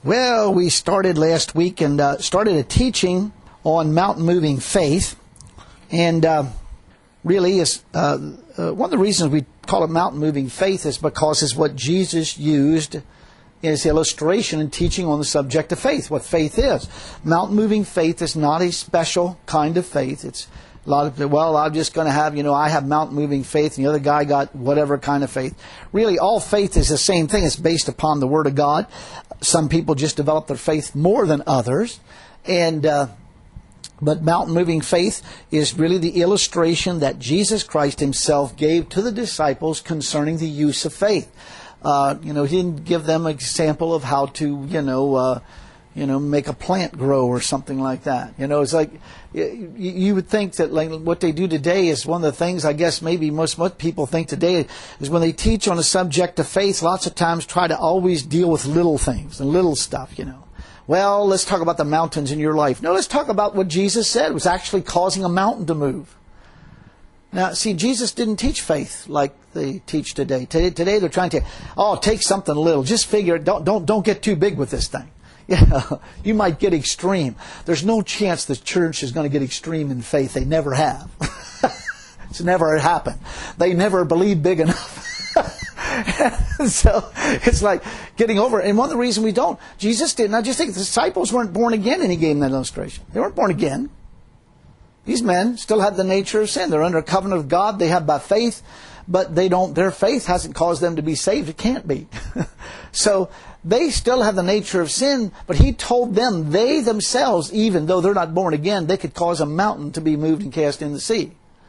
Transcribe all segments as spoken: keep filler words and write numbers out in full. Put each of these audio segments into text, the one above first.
Well, we started last week and uh, started a teaching on mountain moving faith. And uh, really, is uh, uh, one of the reasons we call it mountain moving faith is because it's what Jesus used as illustration in teaching on the subject of faith, what faith is. Mountain moving faith is not a special kind of faith. It's a lot of, well, I'm just going to have, you know, I have mountain moving faith and the other guy got whatever kind of faith. Really, all faith is the same thing. It's based upon the Word of God. Some people just develop their faith more than others. And, uh, but mountain moving faith is really the illustration that Jesus Christ Himself gave to the disciples concerning the use of faith. Uh, you know, He didn't give them an example of how to, you know, uh, you know, make a plant grow or something like that. You know, it's like, you, you would think that like what they do today is one of the things, I guess maybe most, most people think today is when they teach on a subject of faith, lots of times try to always deal with little things and little stuff, you know. Well, let's talk about the mountains in your life. No, let's talk about what Jesus said was actually causing a mountain to move. Now, see, Jesus didn't teach faith like they teach today. Today, today they're trying to, oh, take something little. Just figure it. Don't, don't, don't get too big with this thing. Yeah, you might get extreme. There's no chance the church is going to get extreme in faith. They never have. It's never happened. They never believe big enough. So it's like getting over it. And one of the reasons we don't, Jesus didn't. I just think the disciples weren't born again, and He gave them that illustration. They weren't born again. These men still had the nature of sin. They're under a covenant of God. They have by faith, but they don't. Their faith hasn't caused them to be saved. It can't be. So they still have the nature of sin, but He told them they themselves, even though they're not born again, they could cause a mountain to be moved and cast in the sea.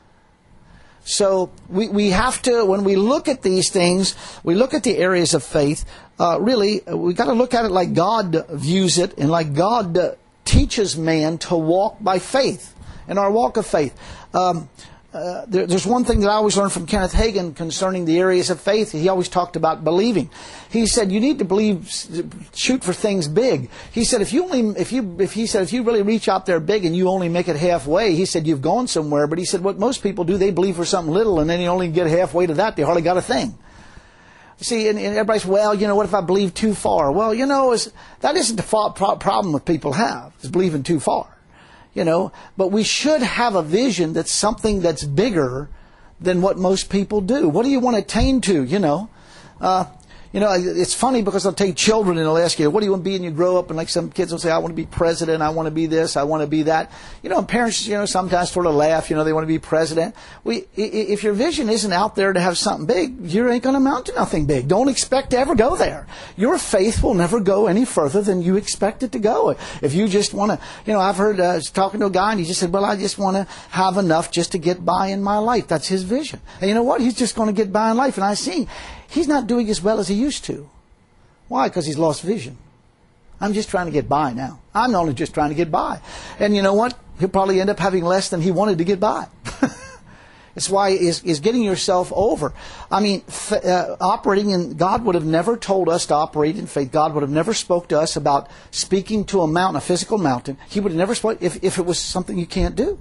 So we, we have to, when we look at these things, we look at the areas of faith, uh, really, we got to look at it like God views it and like God uh, teaches man to walk by faith, in our walk of faith. Um, uh, there, there's one thing that I always learned from Kenneth Hagin concerning the areas of faith. He always talked about believing. He said you need to believe, shoot for things big. He said if you only, if you, if he said if you really reach out there big and you only make it halfway, he said you've gone somewhere. But he said what most people do, they believe for something little, and then you only get halfway to that, they hardly got a thing. See, and, and everybody's, well, you know, what if I believe too far? Well, you know, is that isn't the problem that people have, is believing too far. You know, but we should have a vision that's something that's bigger than what most people do. What do you want to attain to, you know? Uh, you know, it's funny because they'll take children and they'll ask you, what do you want to be when you grow up? And like some kids will say, I want to be president, I want to be this, I want to be that. You know, and parents, you know, sometimes sort of laugh, you know, they want to be president. We, if your vision isn't out there to have something big, you ain't going to amount to nothing big. Don't expect to ever go there. Your faith will never go any further than you expect it to go. If you just want to, you know, I've heard, uh, I was talking to a guy and he just said, well, I just want to have enough just to get by in my life. That's his vision. And you know what? He's just going to get by in life. And I see he's not doing as well as he used to. Why? Because he's lost vision. I'm just trying to get by now. I'm only just trying to get by. And you know what? He'll probably end up having less than he wanted to get by. It's why is is getting yourself over. I mean, f- uh, operating in, God would have never told us to operate in faith. God would have never spoke to us about speaking to a mountain, a physical mountain. He would have never spoke if, if it was something you can't do.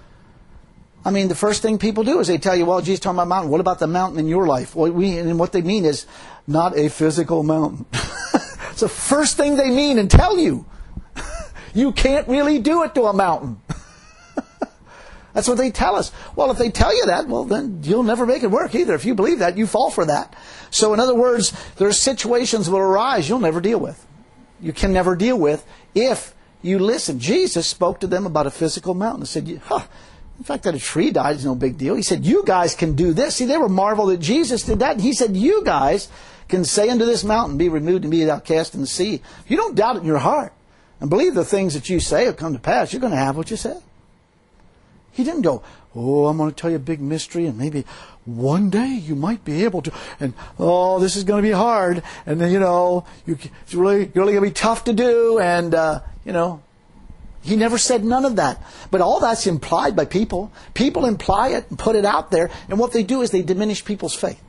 I mean, the first thing people do is they tell you, well, Jesus talking about mountain. What about the mountain in your life? Well, we, and what they mean is not a physical mountain. It's the first thing they mean and tell you. You can't really do it to a mountain. That's what they tell us. Well, if they tell you that, well, then you'll never make it work either. If you believe that, you fall for that. So in other words, there are situations that will arise you'll never deal with. You can never deal with if you listen. Jesus spoke to them about a physical mountain and said, huh, in fact, that a tree died is no big deal. He said, you guys can do this. See, they were marveled that Jesus did that. And He said, you guys can say unto this mountain, be removed and be thou cast in the sea. If you don't doubt it in your heart and believe the things that you say will come to pass, you're going to have what you say. He didn't go, oh, I'm going to tell you a big mystery and maybe one day you might be able to. And, oh, this is going to be hard. And then, you know, you, it's really, really going to be tough to do. And, uh, you know, He never said none of that. But all that's implied by people. People imply it and put it out there. And what they do is they diminish people's faith.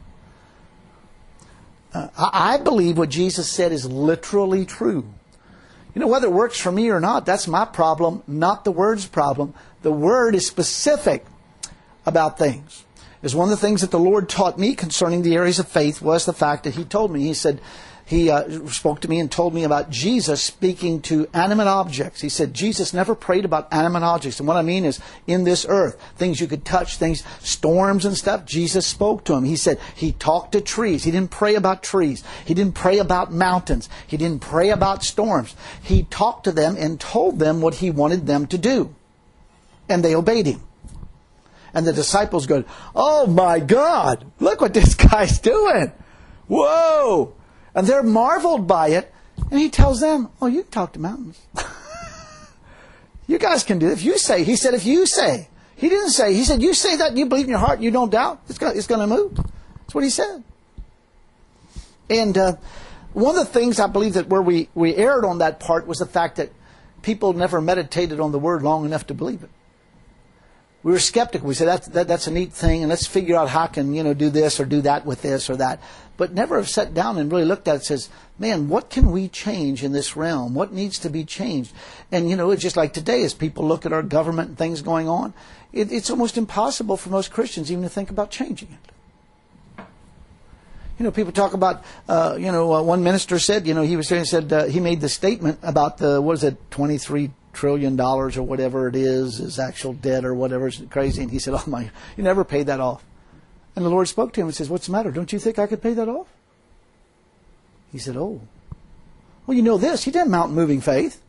Uh, I, I believe what Jesus said is literally true. You know, whether it works for me or not, that's my problem, not the Word's problem. The Word is specific about things. It's one of the things that the Lord taught me concerning the areas of faith was the fact that He told me, He said, he uh, spoke to me and told me about Jesus speaking to animate objects. He said Jesus never prayed about animate objects. And what I mean is in this earth, things you could touch, things, storms and stuff, Jesus spoke to him. He said he talked to trees. He didn't pray about trees. He didn't pray about mountains. He didn't pray about storms. He talked to them and told them what he wanted them to do. And they obeyed him. And the disciples go, oh my God, look what this guy's doing. Whoa. And they're marveled by it. And he tells them, oh, you can talk to mountains. You guys can do it. If you say, he said, if you say. He didn't say, he said, you say that and you believe in your heart and you don't doubt, it's going, it's going to move. That's what he said. And uh, one of the things I believe that where we, we erred on that part was the fact that people never meditated on the Word long enough to believe it. We were skeptical. We said, that's, that, that's a neat thing, and let's figure out how I can, you know, do this or do that with this or that. But never have sat down and really looked at it and says, man, what can we change in this realm? What needs to be changed? And, you know, it's just like today as people look at our government and things going on, it, it's almost impossible for most Christians even to think about changing it. You know, people talk about, uh, you know, uh, one minister said, you know, he was saying, said, uh, he made the statement about the, what is it, twenty-three trillion dollars or whatever it is, is actual debt or whatever, it's crazy. And he said, oh my, you never paid that off. And the Lord spoke to him and says, what's the matter? Don't you think I could pay that off? He said, oh. Well, you know this, he didn't mount moving faith.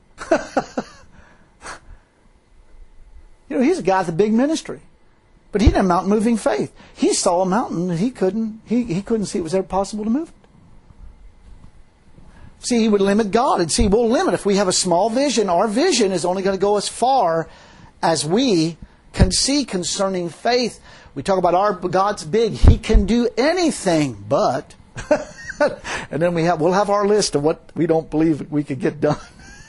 You know, he's a guy with a big ministry. But he didn't mount moving faith. He saw a mountain that he couldn't, he, he couldn't see it was ever possible to move it. See, he would limit God. And see, we'll limit. If we have a small vision, our vision is only going to go as far as we can see concerning faith. We talk about our God's big. He can do anything but. And then we have, we'll have our list of what we don't believe we could get done.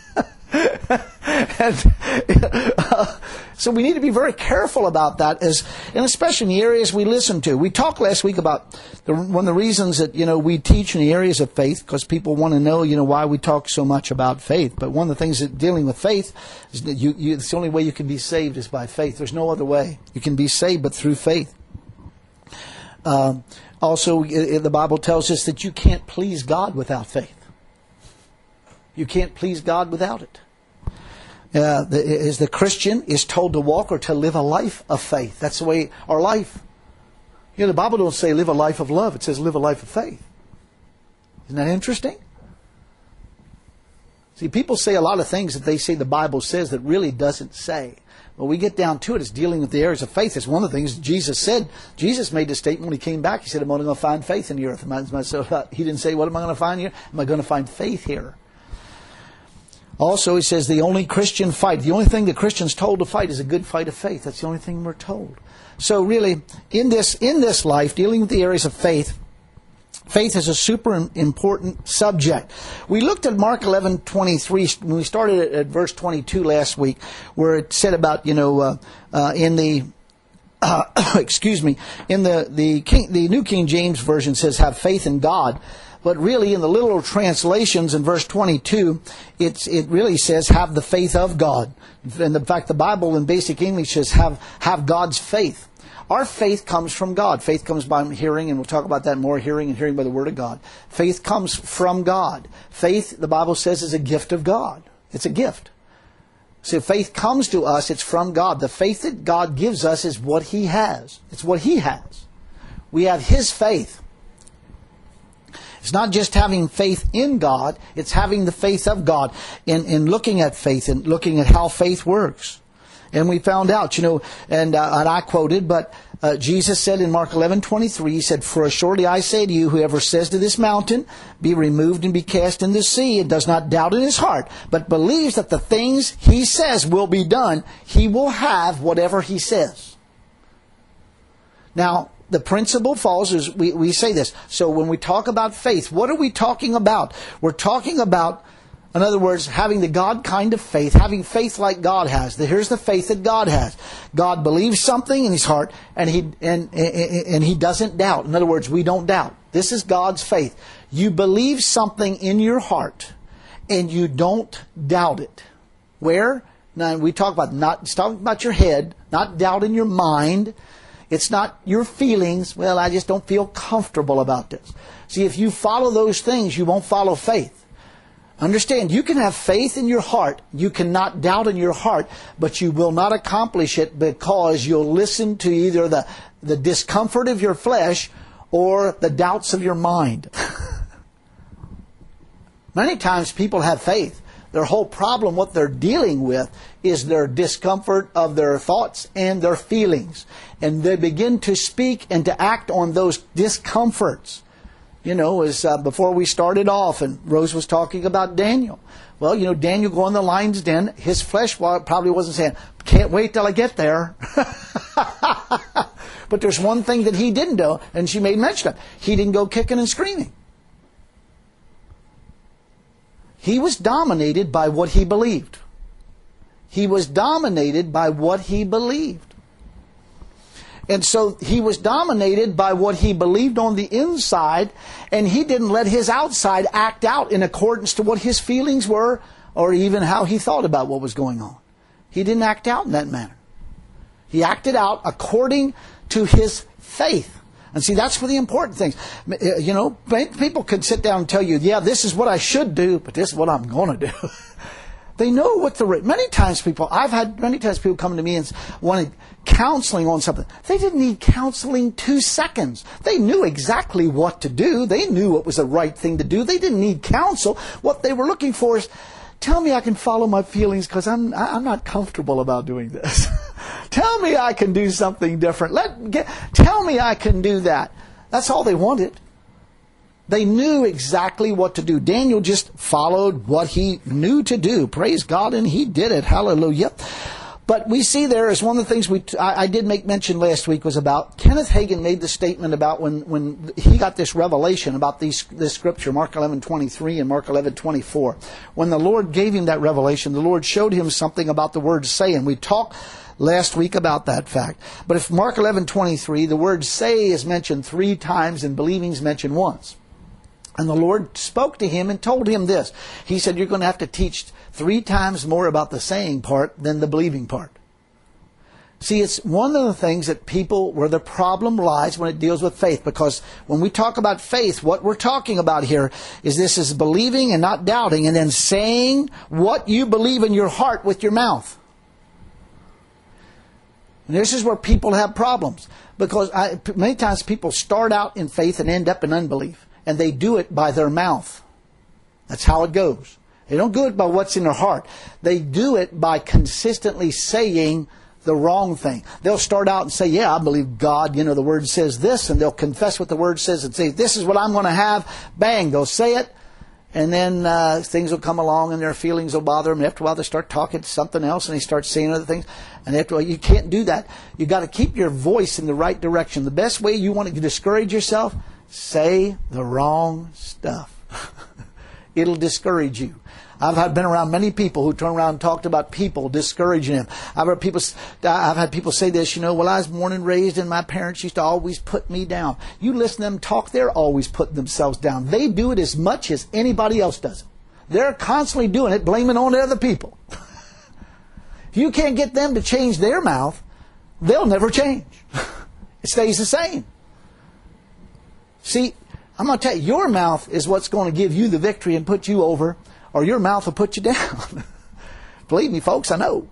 and, uh, so we need to be very careful about that, as, and especially in the areas we listen to. We talked last week about the, one of the reasons that, you know, we teach in the areas of faith, because people want to know, you know, why we talk so much about faith. But one of the things that dealing with faith is that you, you, it's the only way you can be saved is by faith. There's no other way. You can be saved but through faith. Uh, also, the Bible tells us that you can't please God without faith. You can't please God without it. Uh, the, as the Christian is told to walk or to live a life of faith. That's the way our life. You know, the Bible don't say live a life of love. It says live a life of faith. Isn't that interesting? See, people say a lot of things that they say the Bible says that really doesn't say. When we get down to it, it's dealing with the areas of faith. It's one of the things Jesus said. Jesus made the statement when he came back. He said, I'm only going to find faith in the earth. He didn't say, what am I going to find here? Am I going to find faith here? Also, he says the only Christian fight, the only thing the Christian's told to fight is a good fight of faith. That's the only thing we're told. So really, in this in this life, dealing with the areas of faith, faith is a super important subject. We looked at Mark eleven twenty-three when we started at, at verse twenty-two last week, where it said about, you know, uh, uh, in the uh, excuse me, in the the King, the New King James Version says have faith in God. But really, in the literal translations in verse twenty-two, it's, it really says, have the faith of God. And in fact, the Bible in basic English says, have, have God's faith. Our faith comes from God. Faith comes by hearing, and we'll talk about that more, hearing and hearing by the Word of God. Faith comes from God. Faith, the Bible says, is a gift of God. It's a gift. So if faith comes to us, it's from God. The faith that God gives us is what He has. It's what He has. We have His faith. It's not just having faith in God, it's having the faith of God in, in looking at faith and looking at how faith works. And we found out, you know, and, uh, and I quoted, but uh, Jesus said in Mark eleven twenty-three, He said, for assuredly I say to you, whoever says to this mountain, be removed and be cast in the sea, and does not doubt in his heart, but believes that the things he says will be done, he will have whatever he says. Now, the principle falls is we, we say this. So when we talk about faith, what are we talking about? We're talking about, in other words, having the God kind of faith, having faith like God has. Here's the faith that God has. God believes something in His heart, and He and, and, and He doesn't doubt. In other words, we don't doubt. This is God's faith. You believe something in your heart, and you don't doubt it. Where? Now we talk about not talking about your head, not doubt in your mind. It's not your feelings. Well, I just don't feel comfortable about this. See, if you follow those things, you won't follow faith. Understand, you can have faith in your heart. You cannot doubt in your heart, but you will not accomplish it because you'll listen to either the, the discomfort of your flesh or the doubts of your mind. Many times people have faith. Their whole problem, what they're dealing with, is their discomfort of their thoughts and their feelings. And they begin to speak and to act on those discomforts. You know, as uh, before we started off, and Rose was talking about Daniel. Well, you know, Daniel going to the lion's den, his flesh probably wasn't saying, can't wait till I get there. But there's one thing that he didn't do, and she made mention of it. He didn't go kicking and screaming. He was dominated by what he believed. He was dominated by what he believed. And so he was dominated by what he believed on the inside, and he didn't let his outside act out in accordance to what his feelings were or even how he thought about what was going on. He didn't act out in that manner. He acted out according to his faith. And see, that's for the important things. You know, people can sit down and tell you, yeah, this is what I should do, but this is what I'm going to do. They know what the... Many times people... I've had many times people come to me and wanted counseling on something. They didn't need counseling two seconds. They knew exactly what to do. They knew what was the right thing to do. They didn't need counsel. What they were looking for is, tell me I can follow my feelings because I'm I'm not comfortable about doing this. Tell me I can do something different. Let get, Tell me I can do that. That's all they wanted. They knew exactly what to do. Daniel just followed what he knew to do. Praise God, and he did it. Hallelujah. But we see there is one of the things we I, I did make mention last week was about Kenneth Hagin made the statement about when, when he got this revelation about these, this scripture, Mark eleven twenty-three and Mark eleven twenty-four. When the Lord gave him that revelation, the Lord showed him something about the word say, and we talked last week about that fact. But if Mark eleven twenty-three, the word say is mentioned three times and believing is mentioned once. And the Lord spoke to him and told him this. He said, you're going to have to teach three times more about the saying part than the believing part. See, it's one of the things that people, where the problem lies when it deals with faith. Because when we talk about faith, what we're talking about here is this is believing and not doubting, and then saying what you believe in your heart with your mouth. And this is where people have problems. Because I, many times people start out in faith and end up in unbelief. And they do it by their mouth. That's how it goes. They don't do it by what's in their heart. They do it by consistently saying the wrong thing. They'll start out and say, yeah, I believe God. You know, the Word says this. And they'll confess what the Word says and say, this is what I'm going to have. Bang, they'll say it. And then uh, things will come along and their feelings will bother them. And after a while they start talking something else and they start saying other things. And after a while, you can't do that. You've got to keep your voice in the right direction. The best way you want to discourage yourself, say the wrong stuff. It'll discourage you. I've had, been around many people who turn around and talked about people discouraging them. I've heard people. I've had people say this. You know, well, I was born and raised, and my parents used to always put me down. You listen to them talk; they're always putting themselves down. They do it as much as anybody else does it. They're constantly doing it, blaming on other people. If you can't get them to change their mouth, they'll never change. It stays the same. See, I'm going to tell you, your mouth is what's going to give you the victory and put you over, or your mouth will put you down. Believe me, folks, I know.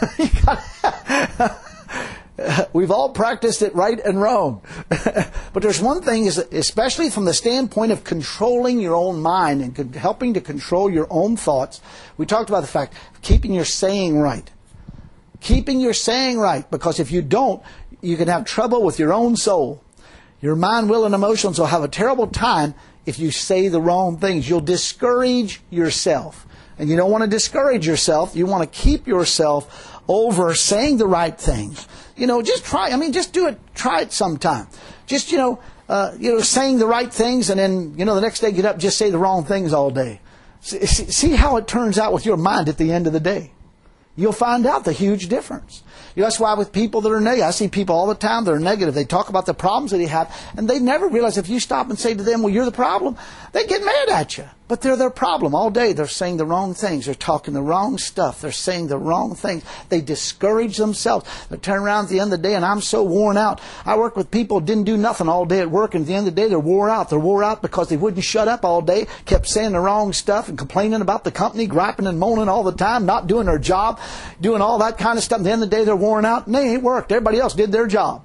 We've all practiced it right and wrong. But there's one thing, is especially from the standpoint of controlling your own mind and helping to control your own thoughts, we talked about the fact of keeping your saying right. Keeping your saying right, because if you don't, you can have trouble with your own soul. Your mind, will, and emotions will have a terrible time if you say the wrong things. You'll discourage yourself. And you don't want to discourage yourself. You want to keep yourself over saying the right things. You know, just try. I mean, just do it. Try it sometime. Just, you know, uh, you know, saying the right things, and then, you know, the next day get up, just say the wrong things all day. See, see how it turns out with your mind at the end of the day. You'll find out the huge difference. You know, that's why with people that are negative, I see people all the time that are negative. They talk about the problems that they have, and they never realize if you stop and say to them, well, you're the problem, they get mad at you. But they're their problem all day. They're saying the wrong things. They're talking the wrong stuff. They're saying the wrong things. They discourage themselves. They turn around at the end of the day and I'm so worn out. I work with people who didn't do nothing all day at work, and at the end of the day they're wore out. They're wore out because they wouldn't shut up all day, kept saying the wrong stuff and complaining about the company, griping and moaning all the time, not doing their job, doing all that kind of stuff. At the end of the day they're worn out and they ain't worked. Everybody else did their job.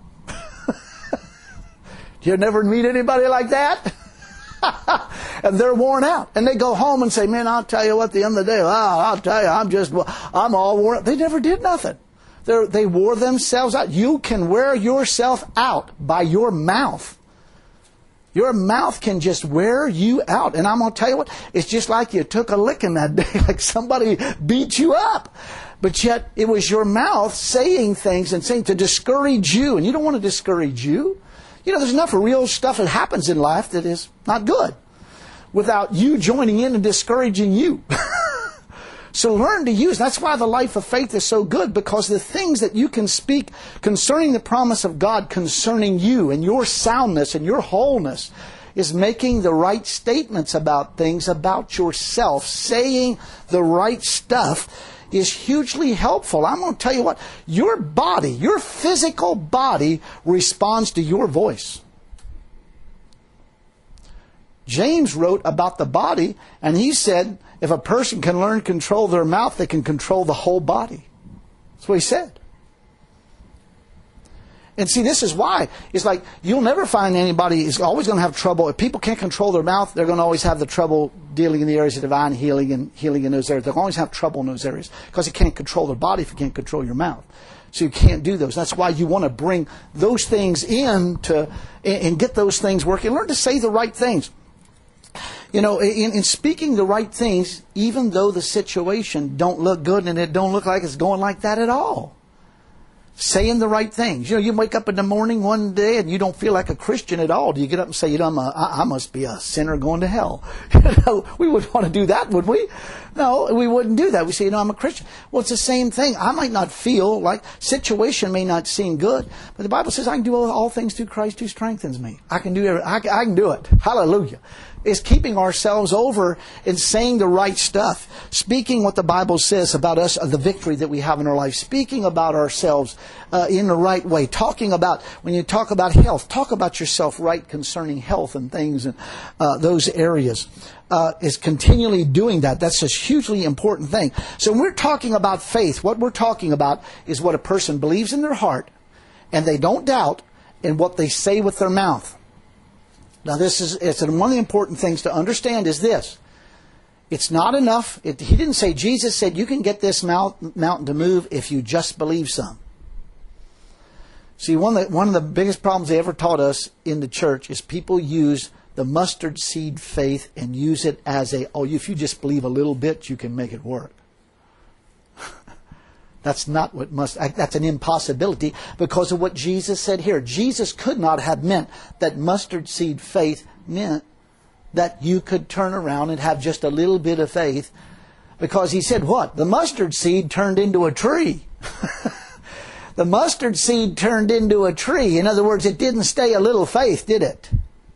You never meet anybody like that? And they're worn out. And they go home and say, man, I'll tell you what, the end of the day, oh, I'll tell you, I'm just, I'm all worn out. They never did nothing. They're, they wore themselves out. You can wear yourself out by your mouth. Your mouth can just wear you out. And I'm going to tell you what, it's just like you took a licking that day, like somebody beat you up. But yet it was your mouth saying things and saying to discourage you. And you don't want to discourage you. You know, there's enough real stuff that happens in life that is not good without you joining in and discouraging you. So learn to use. That's why the life of faith is so good, because the things that you can speak concerning the promise of God concerning you and your soundness and your wholeness is making the right statements about things, about yourself, saying the right stuff is hugely helpful. I'm going to tell you what, your body, your physical body responds to your voice. James wrote about the body, and he said, if a person can learn to control their mouth, they can control the whole body. That's what he said. And see, this is why. It's like, you'll never find anybody is always going to have trouble. If people can't control their mouth, they're going to always have the trouble dealing in the areas of divine healing and healing in those areas. They'll always have trouble in those areas because you can't control their body if you can't control your mouth. So you can't do those. That's why you want to bring those things in to, and get those things working. Learn to say the right things. You know, in, in speaking the right things, even though the situation don't look good and it don't look like it's going like that at all. Saying the right things. You know, you wake up in the morning one day and you don't feel like a Christian at all. Do you get up and say, you know, I'm a, I must be a sinner going to hell? You know, we wouldn't want to do that, would we? No, we wouldn't do that. We say, you know, I'm a Christian. Well, it's the same thing. I might not feel like, situation may not seem good, but the Bible says I can do all, all things through Christ who strengthens me. I can do everything. I can, I can do it. Hallelujah. Is keeping ourselves over and saying the right stuff. Speaking what the Bible says about us, the victory that we have in our life. Speaking about ourselves uh, in the right way. Talking about, when you talk about health, talk about yourself right concerning health and things and uh, those areas. Uh, is continually doing that. That's a hugely important thing. So when we're talking about faith, what we're talking about is what a person believes in their heart and they don't doubt in what they say with their mouth. Now, this is it's one of the important things to understand is this. It's not enough. It, he didn't say, Jesus said, you can get this mount, mountain to move if you just believe some. See, one of, the, one of the biggest problems they ever taught us in the church is people use the mustard seed faith and use it as a, oh, if you just believe a little bit, you can make it work. That's not what must, that's an impossibility because of what Jesus said here. Jesus could not have meant that mustard seed faith meant that you could turn around and have just a little bit of faith, because he said what? The mustard seed turned into a tree. The mustard seed turned into a tree. In other words, it didn't stay a little faith, did it?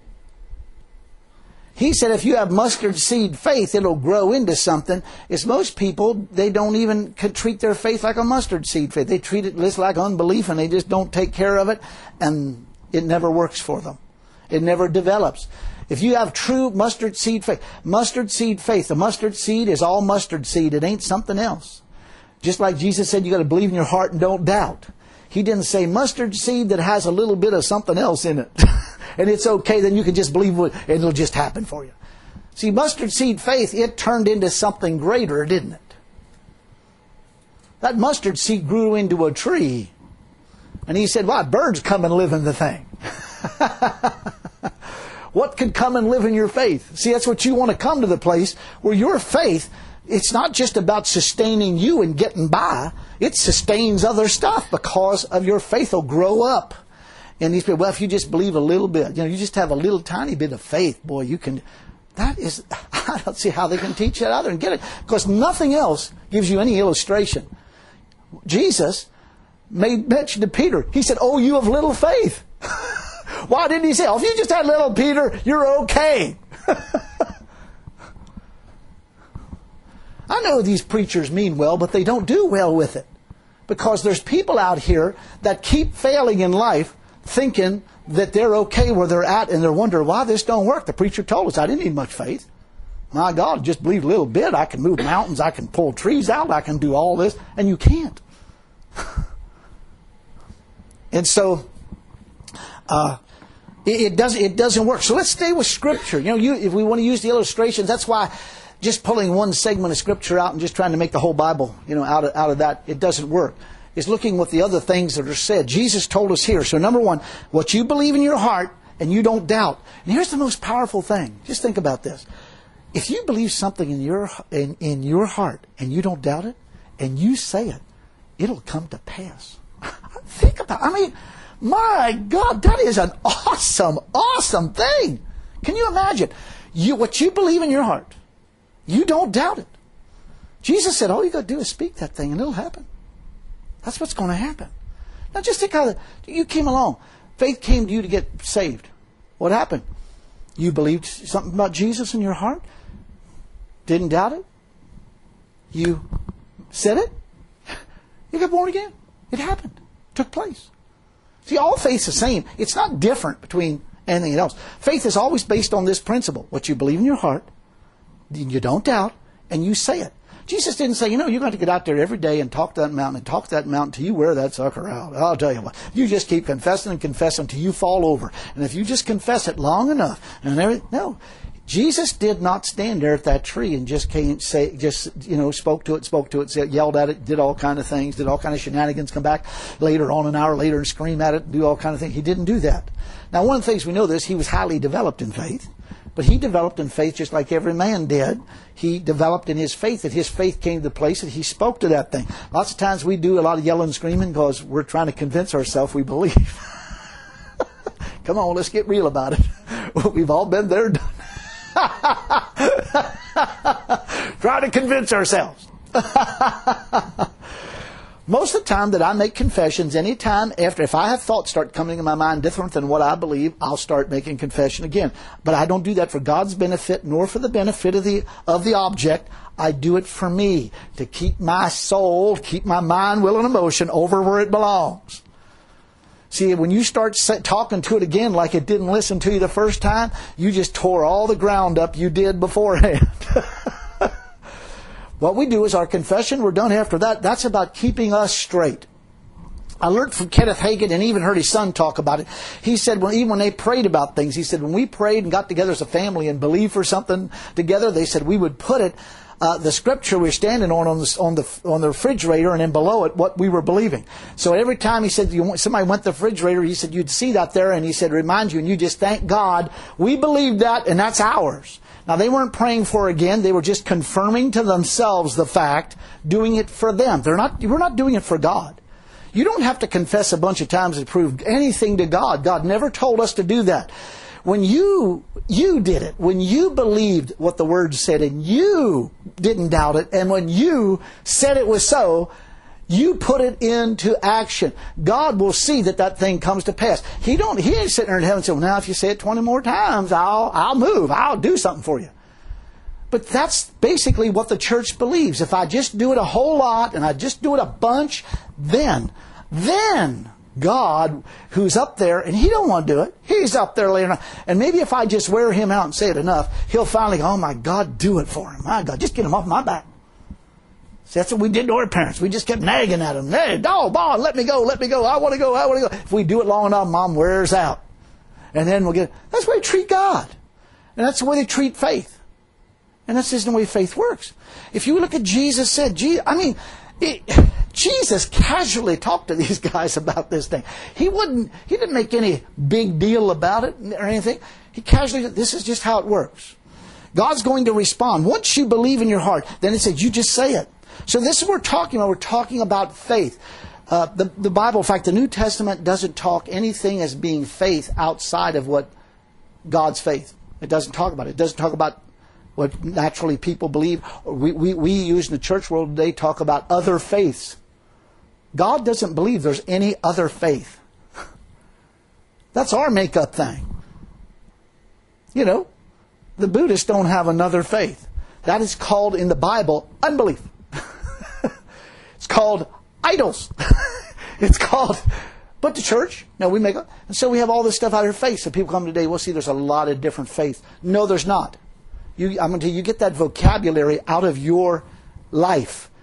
He said if you have mustard seed faith, it'll grow into something. It's most people, they don't even treat their faith like a mustard seed faith. They treat it just like unbelief and they just don't take care of it, and it never works for them. It never develops. If you have true mustard seed faith, mustard seed faith, the mustard seed is all mustard seed. It ain't something else. Just like Jesus said, you got to believe in your heart and don't doubt. He didn't say mustard seed that has a little bit of something else in it. And it's okay, then you can just believe it and it'll just happen for you. See, mustard seed faith, it turned into something greater, didn't it? That mustard seed grew into a tree. And he said, why, birds come and live in the thing. What could come and live in your faith? See, that's what you want to come to the place where your faith, it's not just about sustaining you and getting by. It sustains other stuff because of your faith will grow up. And these people, well, if you just believe a little bit, you know, you just have a little tiny bit of faith, boy, you can, that is, I don't see how they can teach that other and get it. Because nothing else gives you any illustration. Jesus made mention to Peter. He said, oh, you have little faith. Why didn't he say, oh, if you just had little Peter, you're okay. I know these preachers mean well, but they don't do well with it. Because there's people out here that keep failing in life thinking that they're okay where they're at, and they're wondering why this don't work. The preacher told us I didn't need much faith. My God, just believe a little bit. I can move mountains. I can pull trees out. I can do all this. And you can't. And so, uh, it, it, does, it doesn't work. So let's stay with Scripture. You know, you, if we want to use the illustrations, that's why just pulling one segment of Scripture out and just trying to make the whole Bible, you know, out of, out of that, it doesn't work. It's looking at the other things that are said. Jesus told us here. So number one, what you believe in your heart and you don't doubt. And here's the most powerful thing. Just think about this. If you believe something in your in, in your heart and you don't doubt it, and you say it, it'll come to pass. Think about it. I mean, my God, that is an awesome, awesome thing. Can you imagine? You, what you believe in your heart, you don't doubt it. Jesus said, all you got to do is speak that thing and it'll happen. That's what's going to happen. Now just think how you came along. Faith came to you to get saved. What happened? You believed something about Jesus in your heart. Didn't doubt it. You said it. You got born again. It happened. It took place. See, all faith's the same. It's not different between anything else. Faith is always based on this principle. What you believe in your heart, you don't doubt, and you say it. Jesus didn't say, you know, you're going to get out there every day and talk to that mountain and talk to that mountain till you wear that sucker out. I'll tell you what. You just keep confessing and confessing until you fall over. And if you just confess it long enough and everything, no. Jesus did not stand there at that tree and just came say, just, you know, spoke to it, spoke to it, said, yelled at it, did all kind of things, did all kind of shenanigans, come back later on an hour later and scream at it, do all kind of things. He didn't do that. Now, one of the things we know this, he was highly developed in faith. But he developed in faith just like every man did. He developed in his faith, that his faith came to the place that he spoke to that thing. Lots of times we do a lot of yelling and screaming because we're trying to convince ourselves we believe. Come on, let's get real about it. We've all been there. Try to convince ourselves. Most of the time that I make confessions, anytime after, if I have thoughts start coming in my mind different than what I believe, I'll start making confession again. But I don't do that for God's benefit, nor for the benefit of the of the object. I do it for me, to keep my soul, keep my mind, will, and emotion over where it belongs. See, when you start talking to it again like it didn't listen to you the first time, you just tore all the ground up you did beforehand. What we do is our confession, we're done after that. That's about keeping us straight. I learned from Kenneth Hagin, and even heard his son talk about it. He said, when, even when they prayed about things, he said, when we prayed and got together as a family and believed for something together, they said we would put it, uh, the scripture we were standing on on the, on the on the refrigerator, and then below it what we were believing. So every time he said, you, somebody went to the refrigerator, he said, you'd see that there, and he said, remind you, and you just thank God, we believe that, and that's ours. Now, they weren't praying for again. They were just confirming to themselves the fact, doing it for them. They're not. We're not doing it for God. You don't have to confess a bunch of times to prove anything to God. God never told us to do that. When you you did it, when you believed what the Word said and you didn't doubt it, and when you said it was so, you put it into action. God will see that that thing comes to pass. He don't. He ain't sitting there in heaven saying, well, now if you say it twenty more times, I'll I'll move. I'll do something for you. But that's basically what the church believes. If I just do it a whole lot and I just do it a bunch, then, then God, who's up there, and He don't want to do it, He's up there later on. And maybe if I just wear Him out and say it enough, He'll finally go, oh my God, do it for Him. My God, just get Him off my back. See, that's what we did to our parents. We just kept nagging at them. Hey, dog, Bob, let me go, let me go. I want to go, I want to go. If we do it long enough, Mom wears out. And then we'll get... That's the way they treat God. And that's the way they treat faith. And that's just the way faith works. If you look at Jesus said, Jesus, I mean, it, Jesus casually talked to these guys about this thing. He wouldn't, he didn't make any big deal about it or anything. He casually said, this is just how it works. God's going to respond. Once you believe in your heart, then it says, you just say it. So this is what we're talking about. We're talking about faith. Uh, the, the Bible, in fact, the New Testament doesn't talk anything as being faith outside of what God's faith. It doesn't talk about it. It doesn't talk about what naturally people believe. We, we, we use in the church world today talk about other faiths. God doesn't believe there's any other faith. That's our make-up thing. You know, the Buddhists don't have another faith. That is called in the Bible unbelief. It's called idols. It's called, but the church, no, we make up. And so we have all this stuff out of your face. So people come today, well, see, there's a lot of different faiths. No, there's not. You, I'm going to tell you, you get that vocabulary out of your life.